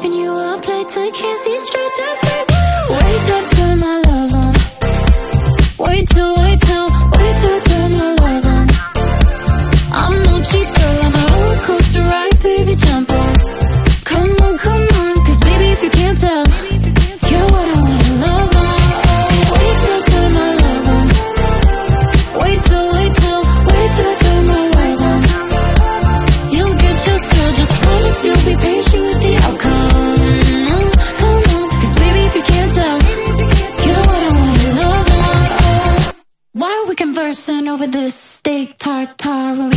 keeping you up late till you can't see straight, just wait. Wait till I turn my love on. Wait till I turn my love on. I'm no cheap girl, I'm a roller coaster ride, baby, jump on. Come on, cause baby, if you can't tell, you're what I wanna love on. Wait till I turn my love on. Wait till I turn my love on. You'll get your thrill, just promise you'll be patient with the outcome. Come on, cause baby, if you can't tell, you're what I wanna love on. While we conversing over this steak tartare,